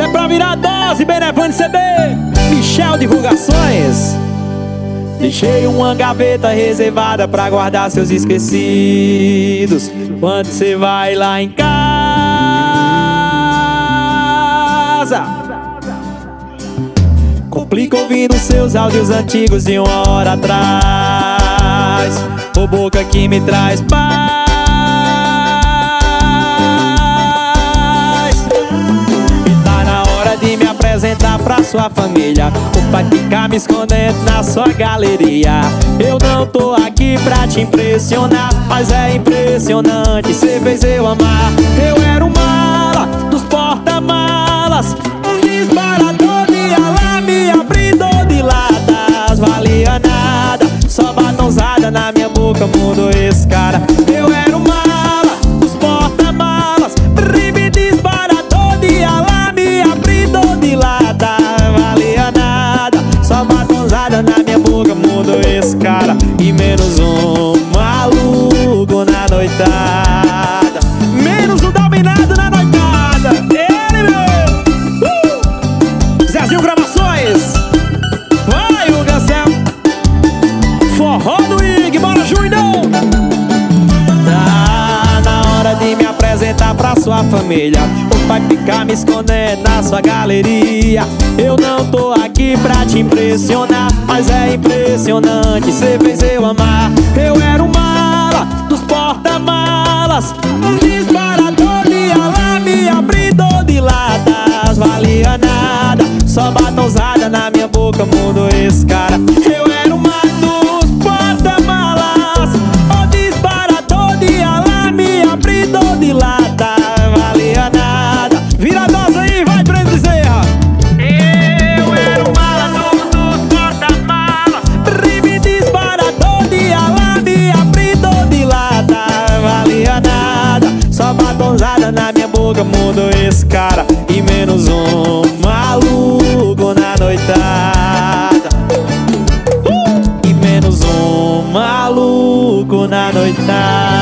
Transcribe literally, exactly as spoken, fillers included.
Essa é pra virar dose, Benevante C D, Michel Divulgações. Deixei uma gaveta reservada pra guardar seus esquecidos. Quando você vai lá em casa, complica ouvindo seus áudios antigos de uma hora atrás. Ô boca que me traz paz. E tá na hora de me apresentar pra sua família. O pai ficar me escondendo na sua galeria. Eu não tô aqui pra te impressionar, mas é impressionante, cê fez eu amar. Eu era um mala dos porta-malas, um disparador de alarme, abridor de latas. Valia nada, só batonzada na minha boca mudou esse cara. Eu era um mala dos porta-malas, rime disparador de alarme, abridor de lata. Valia nada, só batonzada na minha boca mudou esse cara. E menos um maluco na noitada, menos um dominado na noitada. Ele meu uh! Zezinho Gravações. Vai, o Gancel. Forró do Ig, bora Juidão. Tá na hora de me apresentar pra sua família. O pai ficar me escondendo na sua galeria. Eu não tô aqui pra te impressionar, mas é impressionante, cê fez eu amar. Eu era um mala dos porta-malas, um disparador de alarme, abridor de latas. Valia nada, só batonzada na minha boca mudou esse cara. Eu era um mala dos porta-malas, um disparador de alarme, abridor de lata. Valia nada, vira a dose aí, vai, Breno Bezerra. Eu era um mala dos porta-malas, rime disparador de alarme, abridor de lata. Valia nada, só batonzada na minha boca mudou esse cara. E menos um maluco na noitada, uh! E menos um maluco na noitada.